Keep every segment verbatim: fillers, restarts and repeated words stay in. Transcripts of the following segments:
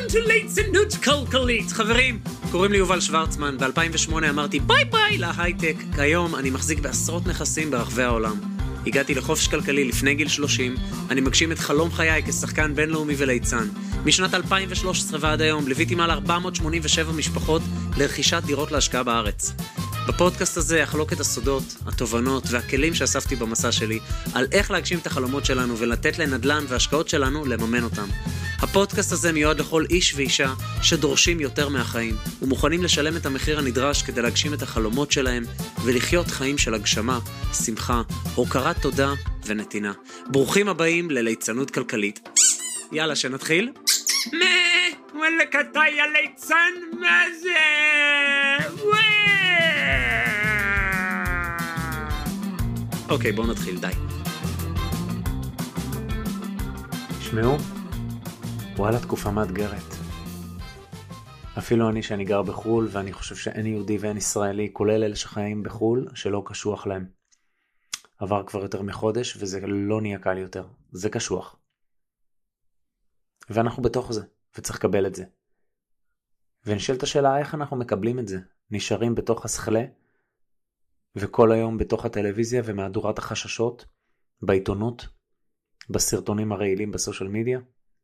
Welcome to ליצנות כלכלית. חברים, קוראים לי יובל שוורצמן. ב-אלפיים ושמונה אמרתי ביי ביי להייטק. כיום אני מחזיק בעשרות נכסים ברחבי העולם. הגעתי לחופש כלכלי לפני גיל שלושים. אני מגשים את חלום חיי כשחקן בינלאומי וליצן. משנת אלפיים ושלוש עשרה ועד היום ליוויתי מעל ארבע מאות שמונים ושבע משפחות לרכישת דירות להשקעה בארץ. בפודקאסט הזה אחלוק את הסודות, התובנות והכלים שאספתי במסע שלי על איך להגשים את החלומות שלנו ולתת לנדל"ן והשקעות שלנו לממן אותם. הפודקאסט הזה מיועד לכל איש ואישה שדורשים יותר מהחיים ומוכנים לשלם את המחיר הנדרש כדי להגשים את החלומות שלהם ולחיות חיים של הגשמה, שמחה, הוקרת תודה ונתינה. ברוכים הבאים לליצנות כלכלית. יאללה, שנתחיל? מה? וואלה קטעי הליצן? מה זה? אוקיי, בואו נתחיל, די. תשמעו, וואלה תקופה מאתגרת. אפילו אני שאני גר בחול, ואני חושב שאין יהודי ואין ישראלי, כולל אלה שחיים בחול, שלא קשוח להם. עבר כבר יותר מחודש, וזה לא נהיה קל יותר. זה קשוח. ואנחנו בתוך זה, וצריך לקבל את זה. ונשאלת השאלה איך אנחנו מקבלים את זה. נשארים בתוך השכלה, וכל היום בתוך הטלוויזיה ומהדורת החששות, בעיתונות, בסרטונים הרעילים בסושיאל מדיה.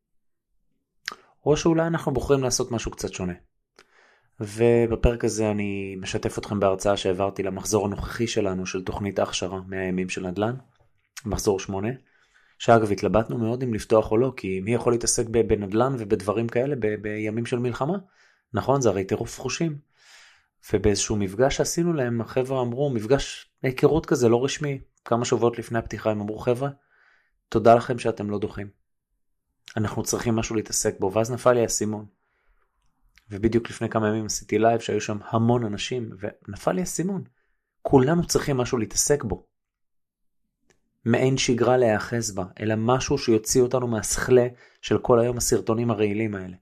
או שאולי אנחנו בוחרים לעשות משהו קצת שונה. ובפרק הזה אני משתף אתכם בהרצאה שהעברתי למחזור הנוכחי שלנו של תוכנית הכשרה מהימים של נדל"ן, מחזור שמונה, שאגב התלבטנו מאוד אם לפתוח או לא, כי מי יכול להתעסק בנדל"ן ובדברים כאלה ב- בימים של מלחמה? נכון, זה הרי טירוף חושים. ובאיזשהו מפגש שעשינו להם, החבר'ה אמרו, מפגש היכרות כזה לא רשמי, כמה שבועות לפני הפתיחה הם אמרו, חבר'ה, תודה לכם שאתם לא דוחים. אנחנו צריכים משהו להתעסק בו, ואז נפל לי הסימון. ובדיוק לפני כמה ימים עשיתי לייב שהיו שם המון אנשים, ונפל לי הסימון. כולנו צריכים משהו להתעסק בו. מעין שגרה להיאחז בה, אלא משהו שיוציא אותנו מהשכלה של כל היום הסרטונים הרעילים האלה.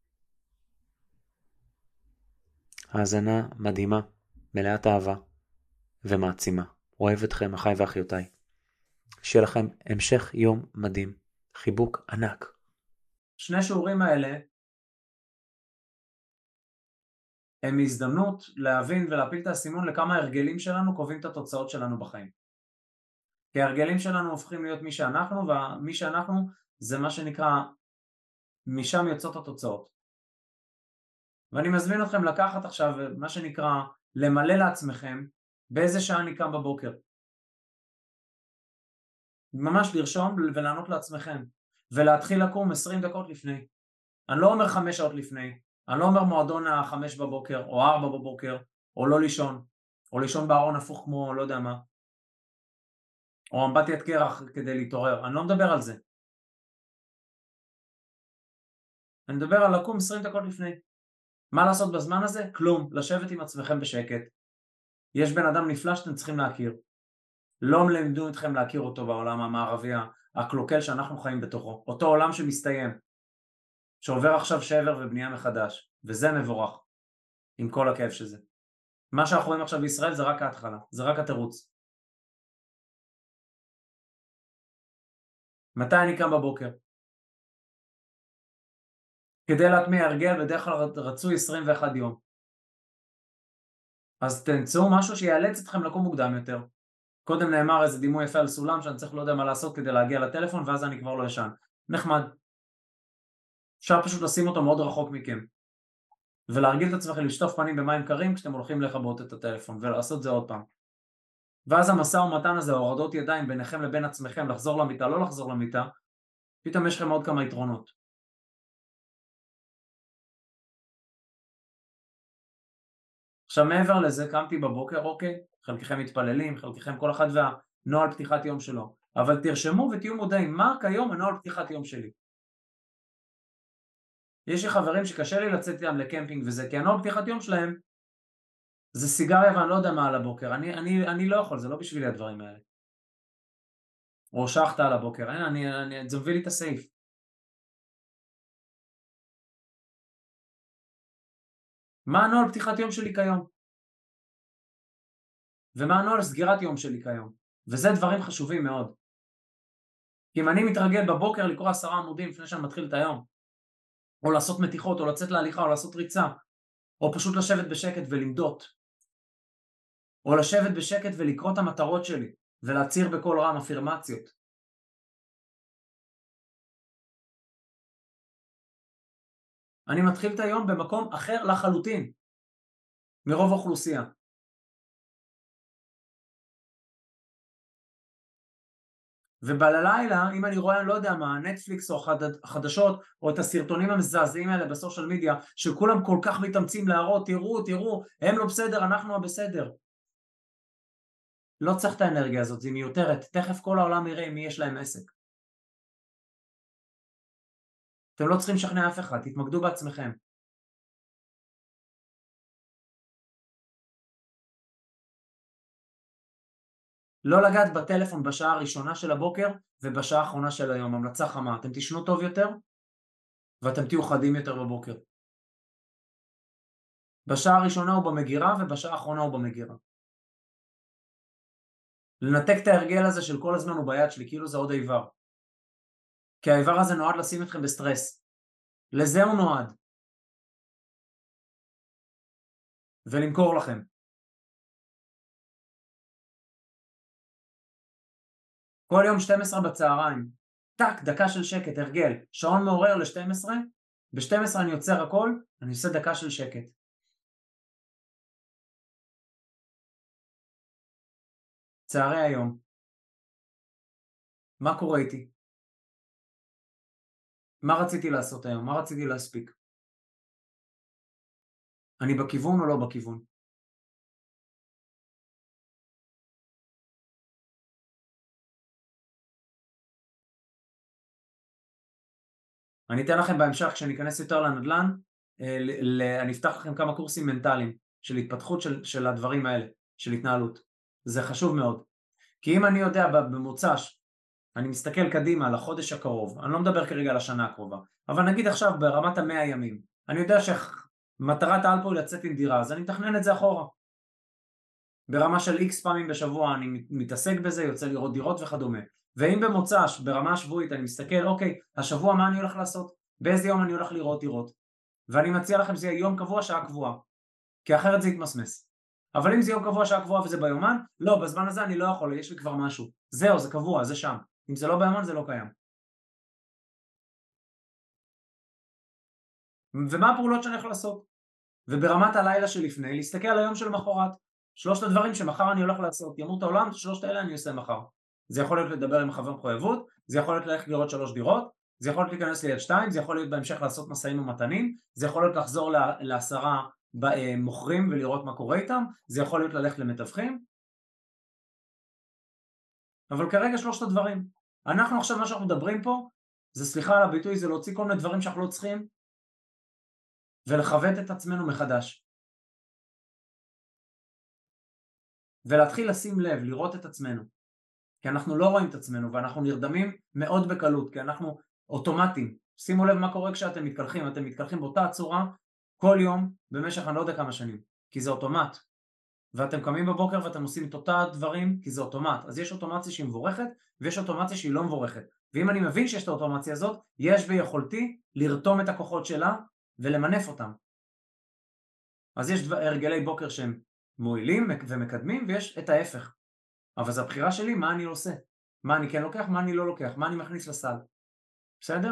האזנה מדהימה, מלאת אהבה ומעצימה. אוהב אתכם, אחיי ואחיותיי. שיהיה לכם המשך יום מדהים. חיבוק ענק. שני שיעורים האלה הם הזדמנות להבין ולהפיל את הסימון לכמה הרגלים שלנו קובעים את התוצאות שלנו בחיים. כי ההרגלים שלנו הופכים להיות מי שאנחנו, ומי שאנחנו זה מה שנקרא, משם יוצאות התוצאות. ואני מזמין אתכם לקחת עכשיו מה שנקרא למלא לעצמכם באיזה שעה אני קם בבוקר. ממש לרשום ולענות לעצמכם ולהתחיל לקום עשרים דקות לפני. אני לא אומר חמש שעות לפני, אני לא אומר מועדון החמש בבוקר או ארבע בבוקר או לא לישון או לישון בארון הפוך כמו לא יודע מה או אמבטיית קרח כדי להתעורר. אני לא מדבר על זה. אני מדבר על לקום עשרים דקות לפני. מה לעשות בזמן הזה? כלום. לשבת עם עצמכם בשקט. יש בן אדם נפלא שאתם צריכים להכיר. לא מלמדו אתכם להכיר אותו בעולם המערבי הקלוקל שאנחנו חיים בתוכו. אותו עולם שמסתיים. שעובר עכשיו שבר ובנייה מחדש. וזה מבורך. עם כל הכאב שזה. מה שאנחנו רואים עכשיו בישראל זה רק ההתחלה. זה רק התירוץ. מתי אני קם בבוקר? כדי להטמיע הרגל בדרך כלל רצוי עשרים ואחד יום. אז תמצאו משהו שיאלץ אתכם לקום מוקדם יותר. קודם נאמר איזה דימוי יפה על סולם שאני צריך לא יודע מה לעשות כדי להגיע לטלפון ואז אני כבר לא ישן. נחמד. אפשר פשוט לשים אותו מאוד רחוק מכם. ולהרגיל את עצמכם לשטוף פנים במים קרים כשאתם הולכים לכבות את הטלפון ולעשות זה עוד פעם. ואז המסע ומתן הזה, הורדות ידיים ביניכם לבין עצמכם, לחזור למיטה, לא לחזור למיטה, פתאום יש לכם עוד כמה יתרונות. עכשיו מעבר לזה, קמתי בבוקר, אוקיי, חלקכם מתפללים, חלקכם כל אחד והנועל פתיחת יום שלו, אבל תרשמו ותהיו מודעים, מה כיום הנועל פתיחת יום שלי? יש לי חברים שקשה לי לצאת איתם לקמפינג וזה, כי הנועל פתיחת יום שלהם זה סיגריה ואני לא יודע מה על הבוקר, אני, אני, אני לא יכול, זה לא בשבילי הדברים האלה. או שחת על הבוקר, אני, אני, אני, זה מביא לי את הסעיף. מה הנועל פתיחת יום שלי כיום? ומה הנועל סגירת יום שלי כיום? וזה דברים חשובים מאוד. כי אם אני מתרגל בבוקר לקרוא עשרה עמודים לפני שאני מתחיל את היום, או לעשות מתיחות, או לצאת להליכה, או לעשות ריצה, או פשוט לשבת בשקט ולמדות, או לשבת בשקט ולקרוא את המטרות שלי, ולהצהיר בקול רם אפירמציות. אני מתחיל את היום במקום אחר לחלוטין, מרוב האוכלוסייה. ובלילה, אם אני רואה, אני לא יודע מה, נטפליקס או חדשות, או את הסרטונים המזעזעים האלה בסושיאל מדיה, שכולם כל כך מתאמצים להראות, תראו, תראו, הם לא בסדר, אנחנו הבסדר. לא צריך את האנרגיה הזאת, היא מיותרת. תכף כל העולם יראה מי יש להם עסק. אתם לא צריכים לשכנע אף אחד, תתמקדו בעצמכם. לא לגעת בטלפון בשעה הראשונה של הבוקר ובשעה האחרונה של היום, המלצה חמה. אתם תישנו טוב יותר ואתם תהיו חדים יותר בבוקר. בשעה הראשונה הוא במגירה ובשעה האחרונה הוא במגירה. לנתק את ההרגל הזה של כל הזמן הוא ביד שלי, כאילו זה עוד איבר. כי האיבר הזה נועד לשים אתכם בסטרס. לזה הוא נועד. ולמכור לכם. כל יום שתים עשרה בצהריים, טק, דקה של שקט, הרגל, שעון מעורר ל-שתים עשרה, ב-שתים עשרה אני יוצר הכל, אני עושה דקה של שקט. צהרי היום. מה קורה איתי? מה רציתי לעשות היום? מה רציתי להספיק? אני בכיוון או לא בכיוון? אני אתן לכם בהמשך, כשאני אכנס יותר לנדל"ן, אני אפתח לכם כמה קורסים מנטליים של התפתחות של, של הדברים האלה, של התנהלות. זה חשוב מאוד. כי אם אני יודע במוצ"ש, אני מסתכל קדימה לחודש הקרוב, אני לא מדבר כרגע על השנה הקרובה, אבל נגיד עכשיו ברמת המאה ימים, אני יודע שמטרת העל פה היא לצאת עם דירה, אז אני מתכנן את זה אחורה. ברמה של איקס פעמים בשבוע אני מתעסק בזה, יוצא לראות דירות וכדומה. ואם במוצ"ש, ברמה השבועית, אני מסתכל, אוקיי, השבוע מה אני הולך לעשות? באיזה יום אני הולך לראות דירות? ואני מציע לכם שזה יהיה יום קבוע, שעה קבועה, כי אחרת זה יתמסמס. אבל אם זה יום קבוע, שעה קבועה וזה ביומן, לא, בזמן הזה אני לא יכול, יש לי כבר משהו. זהו, זה קבוע, זה שם. אם זה לא ביומן, זה לא קיים. ומה הפעולות שאני הולך לעשות? וברמת הלילה שלפני, להסתכל על היום של מחרת. שלושת הדברים שמחר אני הולך לעשות, ימות העולם, שלושת האלה אני עושה מחר. זה יכול להיות לדבר עם חבר מחויבות, זה יכול להיות ללכת לראות שלוש דירות, זה יכול להיות להיכנס ליד שתיים, זה יכול להיות בהמשך לעשות מסעים ומתנים, זה יכול להיות לחזור לעשרה מוכרים ולראות מה קורה איתם, זה יכול להיות ללכת למתווכים. אבל כרגע שלושת הדברים. אנחנו עכשיו, מה שאנחנו מדברים פה, זה, סליחה על הביטוי, זה להוציא כל מיני דברים שאנחנו לא צריכים, ולכוות את עצמנו מחדש. ולהתחיל לשים לב, לראות את עצמנו. כי אנחנו לא רואים את עצמנו, ואנחנו נרדמים מאוד בקלות, כי אנחנו אוטומטיים. שימו לב מה קורה כשאתם מתקלחים, אתם מתקלחים באותה הצורה כל יום במשך אני לא יודע כמה שנים, כי זה אוטומט. ואתם קמים בבוקר ואתם עושים את אותה דברים, כי זה אוטומט. אז יש אוטומציה שהיא מבורכת, ויש אוטומציה שהיא לא מבורכת. ואם אני מבין שיש את האוטומציה הזאת, יש ביכולתי לרתום את הכוחות שלה ולמנף אותם. אז יש הרגלי בוקר שהם מועילים ומקדמים, ויש את ההפך. אבל זו הבחירה שלי, מה אני עושה? מה אני כן לוקח, מה אני לא לוקח, מה אני מכניס לסל. בסדר?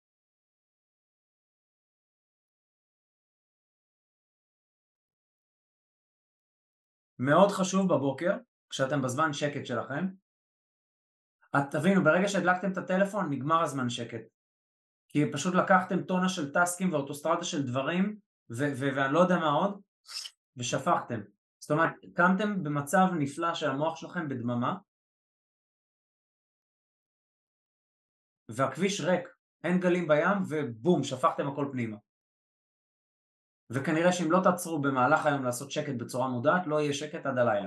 מאוד חשוב בבוקר, כשאתם בזמן שקט שלכם, את תבינו, ברגע שהדלקתם את הטלפון, נגמר הזמן שקט. כי פשוט לקחתם טונה של טסקים ואוטוסטרדה של דברים, ואני לא יודע מה עוד, ושפכתם. זאת אומרת, קמתם במצב נפלא של המוח שלכם בדממה, והכביש ריק, אין גלים בים, ובום, שפכתם הכל פנימה. וכנראה שאם לא תעצרו במהלך היום לעשות שקט בצורה מודעת, לא יהיה שקט עד הלילה.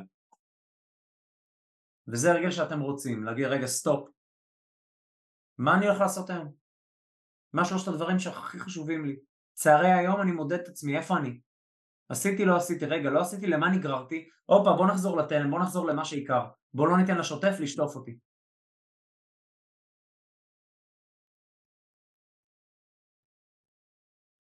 וזה הרגל שאתם רוצים, להגיד רגע סטופ. מה אני הולך לעשות היום? מה שלושת הדברים שהכי חשובים לי? צערי היום אני מודד את עצמי, איפה אני? עשיתי, לא עשיתי, רגע, לא עשיתי, למה נגררתי? הופה, בוא נחזור לתלם, בוא נחזור למה שעיקר. בוא לא ניתן לשוטף לשטוף אותי.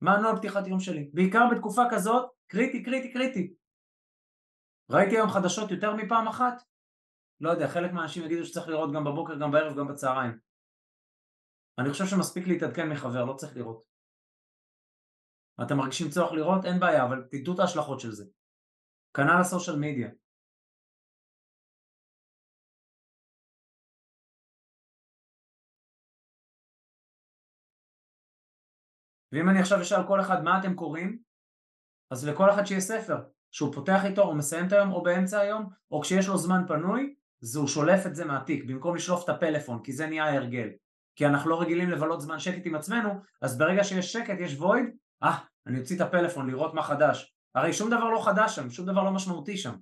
מה הנוהל פתיחת יום שלי? בעיקר בתקופה כזאת, קריטי, קריטי, קריטי. ראיתי היום חדשות יותר מפעם אחת? לא יודע, חלק מהאנשים יגידו שצריך לראות גם בבוקר, גם בערב, גם בצהריים. אני חושב שמספיק להתעדכן מחבר, לא צריך לראות. אתם מרגישים צורך לראות? אין בעיה, אבל תדעו את ההשלכות של זה. כנ"ל הסושיאל מדיה. ואם אני עכשיו אשאל כל אחד מה אתם קוראים, אז לכל אחד שיהיה ספר, שהוא פותח איתו או מסיים את היום או באמצע היום, או כשיש לו זמן פנוי, אז הוא שולף את זה מהתיק, במקום לשלוף את הפלאפון, כי זה נהיה הרגל. כי אנחנו לא רגילים לבלות זמן שקט עם עצמנו, אז ברגע שיש שקט, יש וויד, אה, אני אוציא את הפלאפון לראות מה חדש. הרי שום דבר לא חדש שם, שום דבר לא משמעותי שם.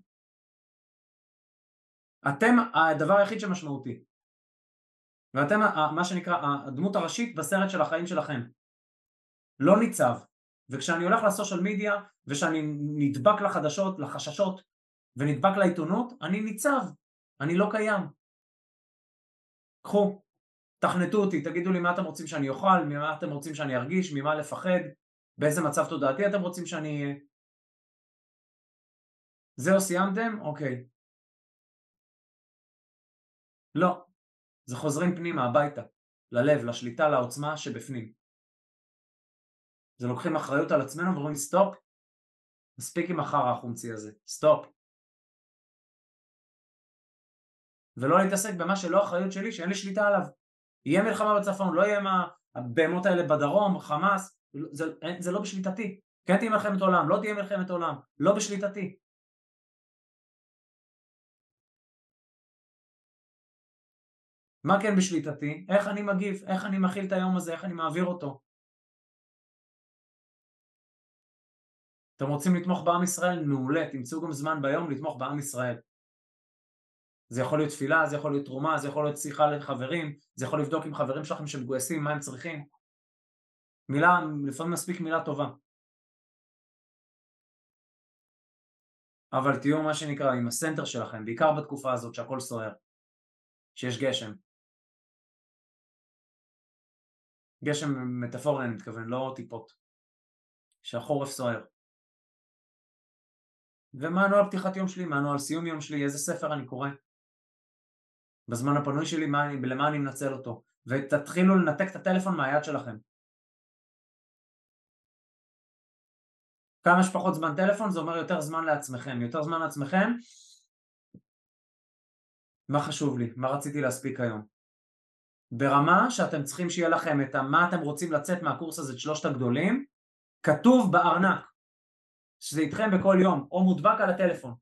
אתם הדבר היחיד שמשמעותי. ואתם מה שנקרא הדמות הראשית בסרט של החיים שלכם. לא ניצב. וכשאני הולך לסושיאל מדיה, ושאני נדבק לחדשות, לחששות, ונדבק לעיתונות, אני ניצב. אני לא קיים. קחו, תכנתו אותי, תגידו לי מה אתם רוצים שאני אוכל, ממה אתם רוצים שאני ארגיש, ממה לפחד, באיזה מצב תודעתי אתם רוצים שאני אהיה. זהו, סיימתם? אוקיי. לא. זה חוזרים פנימה, הביתה. ללב, לשליטה, לעוצמה שבפנים. זה לוקחים אחריות על עצמנו ואומרים סטופ, מספיק עם החרא החומצי הזה, סטופ. ולא להתעסק במה שלא אחריות שלי, שאין לי שליטה עליו. יהיה מלחמה בצפון, לא יהיה מה, הבהמות האלה בדרום, חמאס, זה, זה לא בשליטתי. כן תהיה מלחמת עולם, לא תהיה מלחמת עולם, לא בשליטתי. מה כן בשליטתי? איך אני מגיב, איך אני מכיל את היום הזה, איך אני מעביר אותו. אתם רוצים לתמוך בעם ישראל? מעולה, תמצאו גם זמן ביום לתמוך בעם ישראל. זה יכול להיות תפילה, זה יכול להיות תרומה, זה יכול להיות שיחה לחברים, זה יכול לבדוק עם חברים שלכם שמגויסים, מה הם צריכים. מילה, לפעמים מספיק מילה טובה. אבל תהיו מה שנקרא עם הסנטר שלכם, בעיקר בתקופה הזאת שהכל סוער, שיש גשם. גשם מטאפורי אני מתכוון, לא טיפות. שהחורף סוער. ומה הנוהל פתיחת יום שלי, מה הנוהל סיום יום שלי, איזה ספר אני קורא. בזמן הפנוי שלי, מה אני, למה אני מנצל אותו. ותתחילו לנתק את הטלפון מהיד שלכם. כמה שפחות זמן טלפון, זה אומר יותר זמן לעצמכם. יותר זמן לעצמכם, מה חשוב לי, מה רציתי להספיק היום. ברמה שאתם צריכים שיהיה לכם את מה אתם רוצים לצאת מהקורס הזה, את שלושת הגדולים, כתוב בארנק, שזה איתכם בכל יום, או מודבק על הטלפון.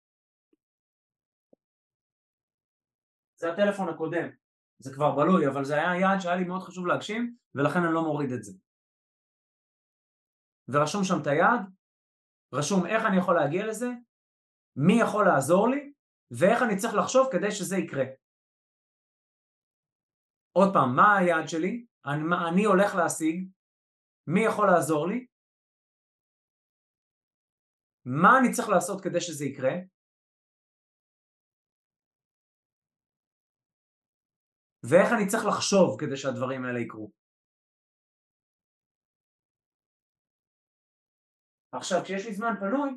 זה הטלפון הקודם, זה כבר בלוי, אבל זה היה יעד שהיה לי מאוד חשוב להגשים, ולכן אני לא מוריד את זה. ורשום שם את היעד, רשום איך אני יכול להגיע לזה, מי יכול לעזור לי, ואיך אני צריך לחשוב כדי שזה יקרה. עוד פעם, מה היעד שלי? אני, מה אני הולך להשיג? מי יכול לעזור לי? מה אני צריך לעשות כדי שזה יקרה? ואיך אני צריך לחשוב כדי שהדברים האלה יקרו. עכשיו, כשיש לי זמן פנוי,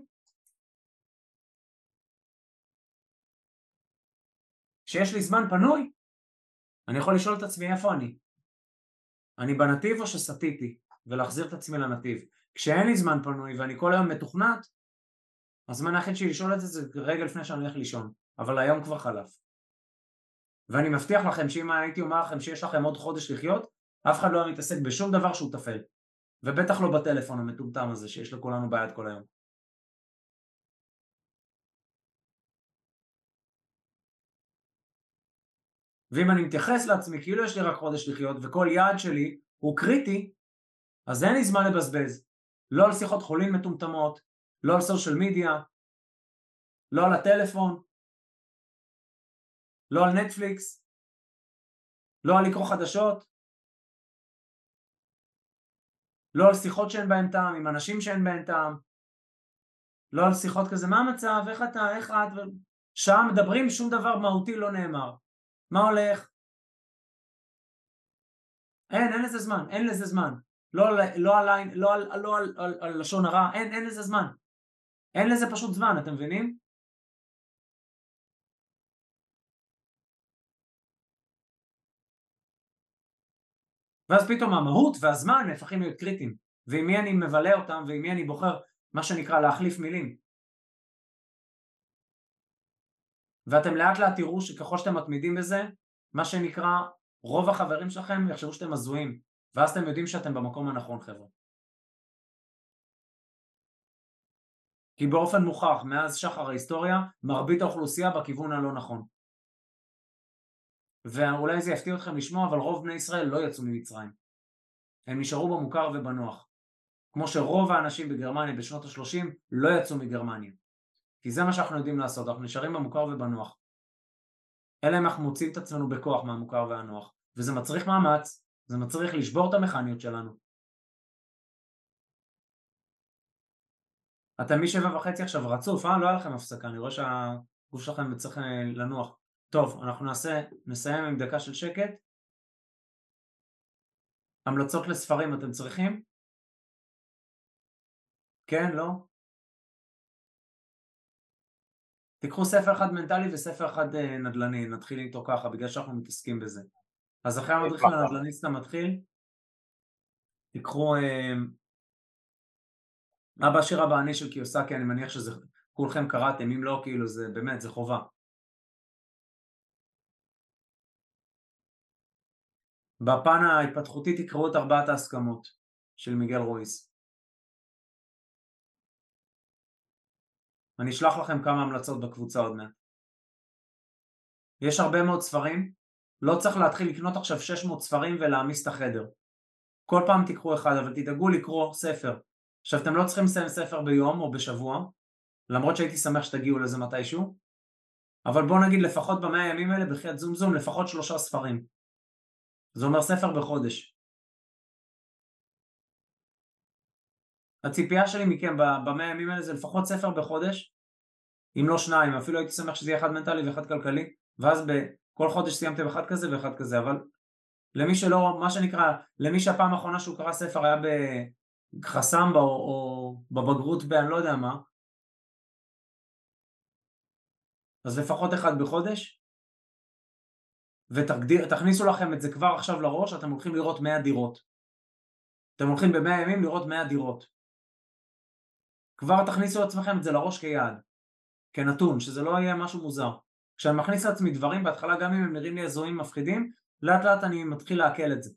כשיש לי זמן פנוי, אני יכול לשאול את עצמי איפה אני. אני בנתיב או שסטיתי, ולהחזיר את עצמי לנתיב. כשאין לי זמן פנוי ואני כל היום מתוכנת, הזמן היחיד שלי לשאול את זה זה רגע לפני שאני הולך לישון, אבל היום כבר חלף. ואני מבטיח לכם שאם הייתי אומר לכם שיש לכם עוד חודש לחיות, אף אחד לא מתעסק בשום דבר שהוא תפל. ובטח לא בטלפון המטומטם הזה שיש לכולנו ביד כל היום. ואם אני מתייחס לעצמי כאילו יש לי רק חודש לחיות וכל יעד שלי הוא קריטי, אז אין לי זמן לבזבז. לא על שיחות חולין מטומטמות, לא על סושיאל מדיה, לא על הטלפון, לא על נטפליקס, לא על לקרוא חדשות, לא על שיחות שאין בהן טעם, עם אנשים שאין בהן טעם, לא על שיחות כזה, מה המצב, איך אתה, איך את, שעה מדברים, שום דבר מהותי לא נאמר. מה הולך? אין, אין לזה זמן, אין לזה זמן. לא על, לא על, עין- לא על, לא על, על, על לשון הרע, אין, אין לזה זמן. אין לזה פשוט זמן, אתם מבינים? ואז פתאום המהות והזמן נהפכים להיות קריטיים, ועם מי אני מבלה אותם, ועם מי אני בוחר, מה שנקרא להחליף מילים. ואתם לאט לאט תראו שככל שאתם מתמידים בזה, מה שנקרא, רוב החברים שלכם יחשבו שאתם הזויים, ואז אתם יודעים שאתם במקום הנכון, חבר'ה. כי באופן מוכח, מאז שחר ההיסטוריה, מרבית האוכלוסייה בכיוון הלא נכון. ואולי זה יפתיע אתכם לשמוע, אבל רוב בני ישראל לא יצאו ממצרים. הם נשארו במוכר ובנוח. כמו שרוב האנשים בגרמניה בשנות ה-שלושים לא יצאו מגרמניה. כי זה מה שאנחנו יודעים לעשות, אנחנו נשארים במוכר ובנוח. אלא אם אנחנו מוצאים את עצמנו בכוח מהמוכר והנוח. וזה מצריך מאמץ, זה מצריך לשבור את המכניות שלנו. אתם משבע וחצי עכשיו רצוף, אה? לא היה לכם הפסקה, אני רואה שהגוף שלכם צריך לנוח. טוב, אנחנו נעשה, נסיים עם דקה של שקט. המלצות לספרים אתם צריכים? כן, לא? תיקחו ספר אחד מנטלי וספר אחד נדל"ני, נתחיל איתו ככה, בגלל שאנחנו מתעסקים בזה. אז אחרי המדריך לנדל"ניסט המתחיל, תיקחו אה, אבא עשיר אבא עני של קיוסקי, אני מניח שזה כולכם קראתם, אם לא, כאילו זה באמת, זה חובה. בפן ההתפתחותי תקראו את ארבעת ההסכמות של מיגל רויס. אני אשלח לכם כמה המלצות בקבוצה עוד מעט. יש הרבה מאוד ספרים, לא צריך להתחיל לקנות עכשיו שש מאות ספרים ולהעמיס את החדר. כל פעם תיקחו אחד, אבל תדאגו לקרוא ספר. עכשיו אתם לא צריכים לסיים ספר ביום או בשבוע, למרות שהייתי שמח שתגיעו לזה מתישהו, אבל בואו נגיד לפחות במאה הימים האלה בחייאת זום זום לפחות שלושה ספרים. זה אומר ספר בחודש. הציפייה שלי מכם במאה הימים האלה זה לפחות ספר בחודש, אם לא שניים, אפילו הייתי שמח שזה יהיה אחד מנטלי ואחד כלכלי, ואז בכל חודש סיימתם אחד כזה ואחד כזה, אבל למי שלא, מה שנקרא, למי שהפעם האחרונה שהוא קרא ספר היה בחסמבה או, או בבגרות באני לא יודע מה, אז לפחות אחד בחודש, ותכניסו לכם את זה כבר עכשיו לראש, אתם הולכים לראות מאה דירות. אתם הולכים במאה ימים לראות מאה דירות. כבר תכניסו לעצמכם את זה לראש כיעד, כנתון, שזה לא יהיה משהו מוזר. כשאני מכניס לעצמי דברים, בהתחלה גם אם הם נראים לי אזורים מפחידים, לאט לאט אני מתחיל להקל את זה.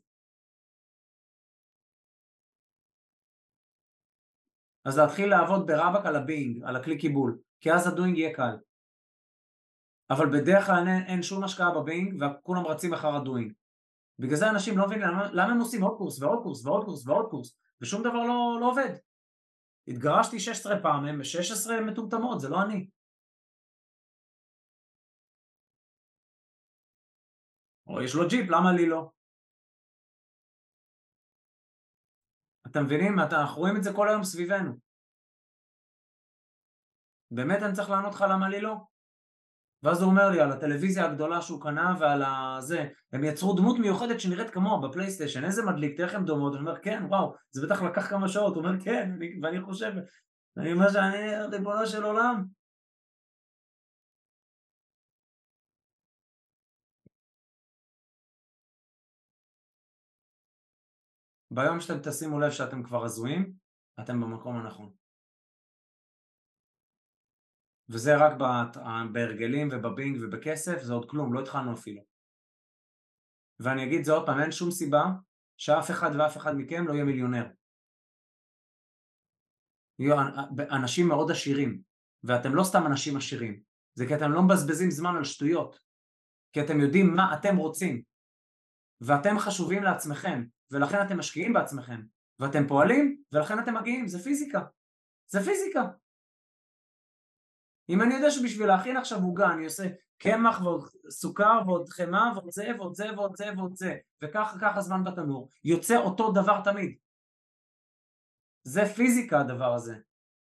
אז להתחיל לעבוד ברבק על הבינג, על הכלי קיבול, כי אז הדוינג יהיה קל. אבל בדרך כלל אין, אין שום השקעה בבינג, וכולם רצים אחר הדוינג. בגלל זה אנשים לא מבינים למה, למה הם עושים עוד קורס ועוד קורס ועוד קורס ועוד קורס, ושום דבר לא, לא עובד. התגרשתי שש עשרה פעמים, ו-שש עשרה מטומטמות, זה לא אני. או יש לו ג'יפ, למה לי לא? אתם מבינים? אנחנו רואים את זה כל היום סביבנו. באמת אני צריך לענות לך למה לי לא? ואז הוא אומר לי על הטלוויזיה הגדולה שהוא קנה ועל הזה, הם יצרו דמות מיוחדת שנראית כמוה בפלייסטיישן, איזה מדליק, תראה איך הם דומות, אני אומר כן, וואו, זה בטח לקח כמה שעות, הוא אומר כן, ואני חושב, אני אומר שאני ריבונו של עולם. ביום שאתם תשימו לב שאתם כבר הזויים, אתם במקום הנכון. וזה רק בהרגלים ובבינג ובכסף, זה עוד כלום, לא התחלנו אפילו. ואני אגיד זה עוד פעם, אין שום סיבה שאף אחד ואף אחד מכם לא יהיה מיליונר. יהיו אנשים מאוד עשירים, ואתם לא סתם אנשים עשירים, זה כי אתם לא מבזבזים זמן על שטויות, כי אתם יודעים מה אתם רוצים, ואתם חשובים לעצמכם, ולכן אתם משקיעים בעצמכם, ואתם פועלים, ולכן אתם מגיעים, זה פיזיקה, זה פיזיקה. אם אני יודע שבשביל להכין עכשיו עוגה, אני עושה קמח ועוד סוכר ועוד חמאה ועוד זה ועוד זה ועוד זה ועוד זה, וכך ככה זמן בתנור, יוצא אותו דבר תמיד. זה פיזיקה הדבר הזה.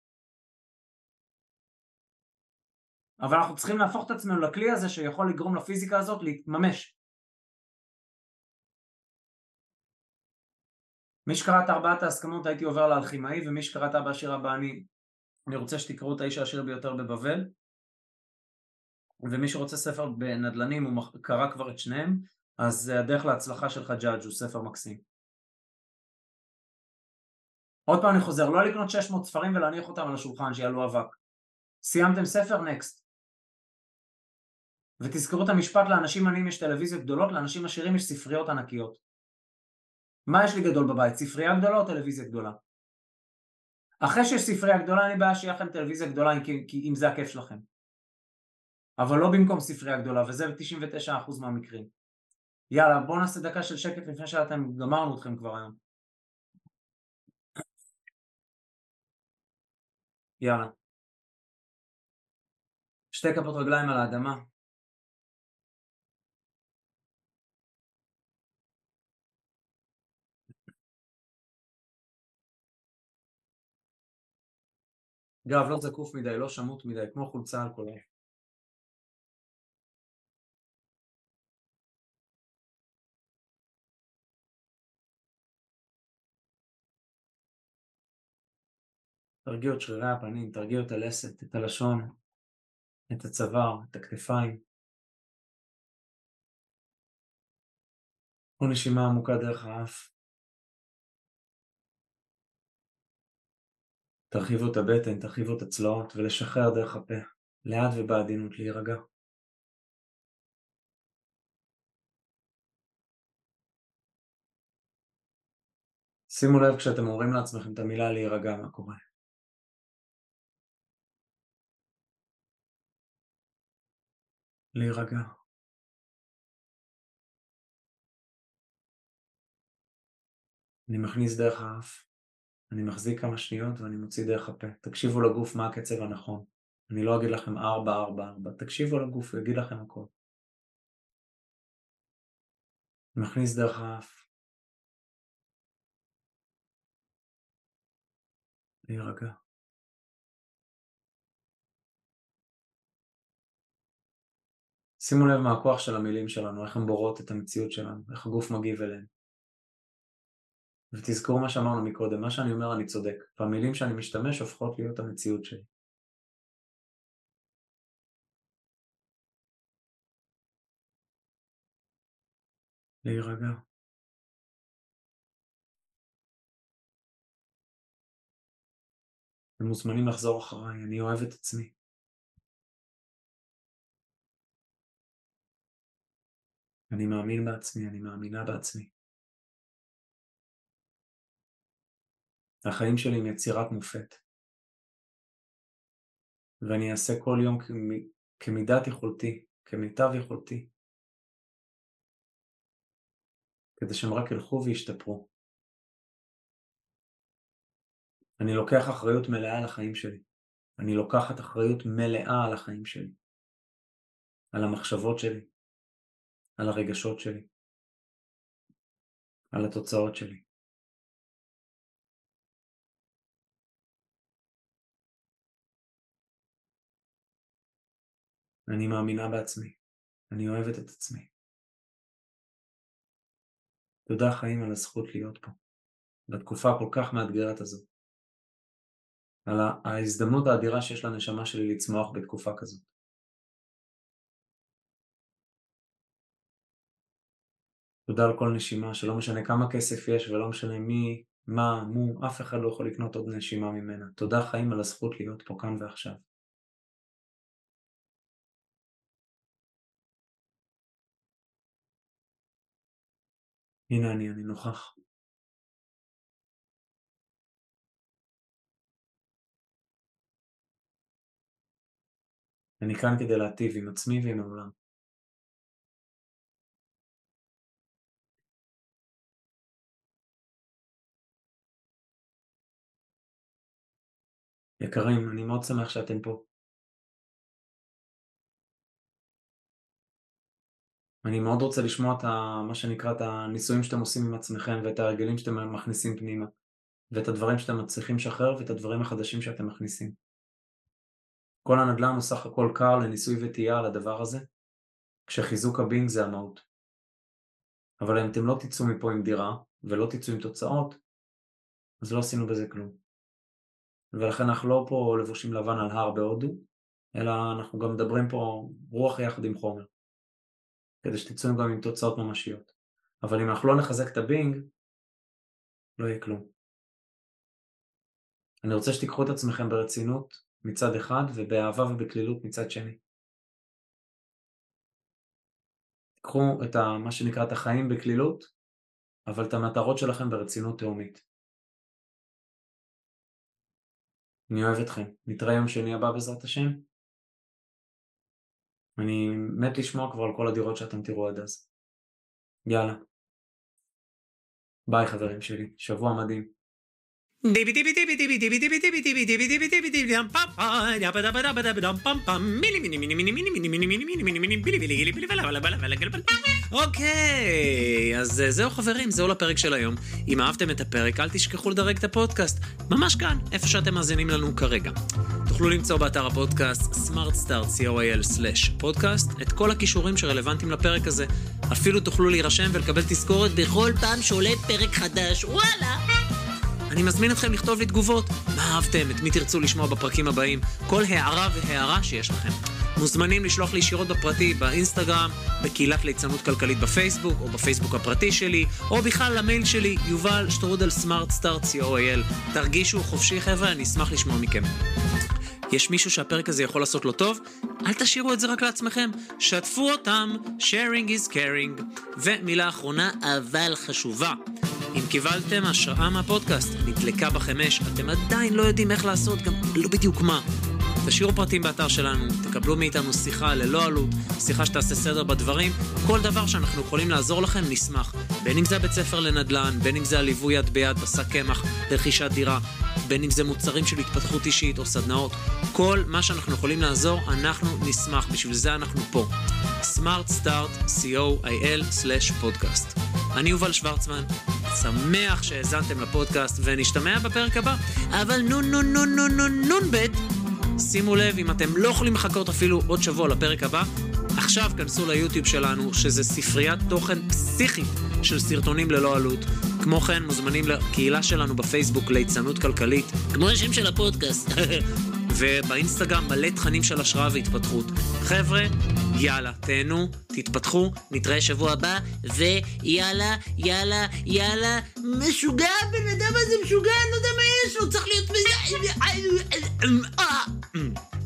אבל אנחנו צריכים להפוך את עצמנו לכלי הזה שיכול לגרום לפיזיקה הזאת להתממש. מי שקרא את ארבעת ההסכמות הייתי עובר לאלכימאי, ומי שקרא את אבא עשיר אבא עני, אני רוצה שתקראו את האיש העשיר ביותר בבבל, ומי שרוצה ספר בנדל"נים, הוא קרא כבר את שניהם, אז הדרך להצלחה של חג'אג' הוא ספר מקסים. עוד פעם אני חוזר, לא לקנות שש מאות ספרים ולהניח אותם על השולחן שיעלו אבק. סיימתם ספר, נקסט. ותזכרו את המשפט, לאנשים עניים יש טלוויזיות גדולות, לאנשים עשירים יש ספריות ענקיות. מה יש לי גדול בבית? ספרייה גדולה או טלוויזיה גדולה? אחרי שיש ספרייה גדולה, אני בעיה שיהיה לכם טלוויזיה גדולה, כי, כי אם זה הכיף שלכם. אבל לא במקום ספרייה גדולה, וזה ב-תשעים ותשעה אחוז מהמקרים. יאללה, בואו נעשה דקה של שקט לפני שאתם גמרנו אתכם כבר היום. יאללה. שתי כפות רגליים על האדמה. גב לא זקוף מדי, לא שמות מדי, כמו חולצה על כולו. תרגיעו את שרירי הפנים, תרגיעו את הלסת, את הלשון, את הצוואר, את הכתפיים. או נשימה עמוקה דרך האף. תרחיבו את הבטן, תרחיבו את הצלעות, ולשחרר דרך הפה, לאט ובעדינות להירגע. שימו לב כשאתם אומרים לעצמכם את המילה להירגע, מה קורה. להירגע. אני מכניס דרך האף, אני מחזיק כמה שניות ואני מוציא דרך הפה. תקשיבו לגוף מה הקצב הנכון. אני לא אגיד לכם ארבע, ארבע, ארבע. תקשיבו לגוף, הוא יגיד לכם הכל. מכניס דרך האף. להירגע. שימו לב מה הכוח של המילים שלנו, איך הן בורות את המציאות שלנו, איך הגוף מגיב אליהן. ותזכרו מה שאמרנו מקודם, מה שאני אומר אני צודק, והמילים שאני משתמש הופכות להיות המציאות שלי. להירגע. אתם מוזמנים לחזור אחריי, אני אוהב את עצמי. אני מאמין בעצמי, אני מאמינה בעצמי. החיים שלי הם יצירת מופת. ואני אעשה כל יום כמידת יכולתי, כמיטב יכולתי, כדי שהם רק ילכו וישתפרו. אני לוקח אחריות מלאה על החיים שלי. אני לוקחת אחריות מלאה על החיים שלי. על המחשבות שלי. על הרגשות שלי. על התוצאות שלי. אני מאמינה בעצמי. אני אוהבת את עצמי. תודה חיים על הזכות להיות פה. בתקופה כל כך מאתגרת הזאת. על ההזדמנות האדירה שיש לנשמה שלי לצמוח בתקופה כזאת. תודה על כל נשימה, שלא משנה כמה כסף יש ולא משנה מי, מה, מו, אף אחד לא יכול לקנות עוד נשימה ממנה. תודה חיים על הזכות להיות פה כאן ועכשיו. הנה אני, אני נוכח. אני כאן כדי להטיב עם עצמי ועם העולם. יקרים, אני מאוד שמח שאתם פה. אני מאוד רוצה לשמוע את ה, מה שנקרא את הניסויים שאתם עושים עם עצמכם ואת הרגלים שאתם מכניסים פנימה ואת הדברים שאתם מצליחים לשחרר ואת הדברים החדשים שאתם מכניסים. כל הנדל"ן הוא סך הכל קר לניסוי וטעייה על הדבר הזה, כשחיזוק הבינג זה המהות. אבל אם אתם לא תצאו מפה עם דירה ולא תצאו עם תוצאות, אז לא עשינו בזה כלום. ולכן אנחנו לא פה לבושים לבן על הר בהודו, אלא אנחנו גם מדברים פה רוח יחד עם חומר, כדי שתצאו גם עם תוצאות ממשיות. אבל אם אנחנו לא נחזק את הבינג, לא יהיה כלום. אני רוצה שתיקחו את עצמכם ברצינות מצד אחד, ובאהבה ובכלילות מצד שני. תיקחו את ה, מה שנקרא את החיים בכלילות, אבל את המטרות שלכם ברצינות תאומית. אני אוהב אתכם. נתראה יום שני הבא בעזרת השם. אני מת לשמוע כבר על כל הדירות שאתם תראו עד אז. יאללה. ביי חברים שלי. שבוע מדהים. אוקיי, אז זהו חברים, זהו לפרק של היום. אם אהבתם את הפרק, אל תשכחו לדרג את הפודקאסט, ממש כאן, איפה שאתם מאזינים לנו כרגע. תוכלו למצוא באתר הפודקאסט smartstart co.il סלש פודקאסט את כל הכישורים שרלוונטיים לפרק הזה. אפילו תוכלו להירשם ולקבל תזכורת בכל פעם שעולה פרק חדש. וואלה! אני מזמין אתכם לכתוב לי תגובות, מה אהבתם, את מי תרצו לשמוע בפרקים הבאים, כל הערה והערה שיש לכם. מוזמנים לשלוח לי ישירות בפרטי באינסטגרם, בקהילת ליצנות כלכלית בפייסבוק, או בפייסבוק הפרטי שלי, או בכלל למייל שלי, יובל שטרודל סמארטסטארט סי או איי אל. תרגישו חופשי חבר'ה, אני אשמח לשמוע מכם. יש מישהו שהפרק הזה יכול לעשות לו טוב? אל תשאירו את זה רק לעצמכם, שתפו אותם, sharing is caring. ומילה אחרונה, אבל חשובה. אם קיבלתם השראה מהפודקאסט, נדלקה בחמש, אתם עדיין לא יודעים איך לעשות, גם לא בדיוק מה. תשאירו פרטים באתר שלנו, תקבלו מאיתנו שיחה ללא עלות, שיחה שתעשה סדר בדברים, כל דבר שאנחנו יכולים לעזור לכם נשמח. בין אם זה הבית ספר לנדל"ן, בין אם זה הליווי יד ביד, בשק קמח, לרכישת דירה, בין אם זה מוצרים של התפתחות אישית או סדנאות, כל מה שאנחנו יכולים לעזור, אנחנו נשמח, בשביל זה אנחנו פה. smartstart co.il סלש פודקאסט. אני יובל שוורצמן, שמח שהאזנתם לפודקאסט ונשתמע בפרק הבא, אבל נון נון נון נון נון נון בית, שימו לב, אם אתם לא יכולים לחכות אפילו עוד שבוע לפרק הבא, עכשיו כנסו ליוטיוב שלנו, שזה ספריית תוכן פסיכית של סרטונים ללא עלות. כמו כן, מוזמנים לקהילה שלנו בפייסבוק ליצנות כלכלית, כמו השם של הפודקאסט, ובאינסטגרם מלא תכנים של השראה והתפתחות. חבר'ה, יאללה, תהנו, תתפתחו, נתראה שבוע הבא, ויאללה, יאללה, יאללה, משוגע, בן אדם הזה משוגע, אני לא יודע מה יש לו, צריך להיות...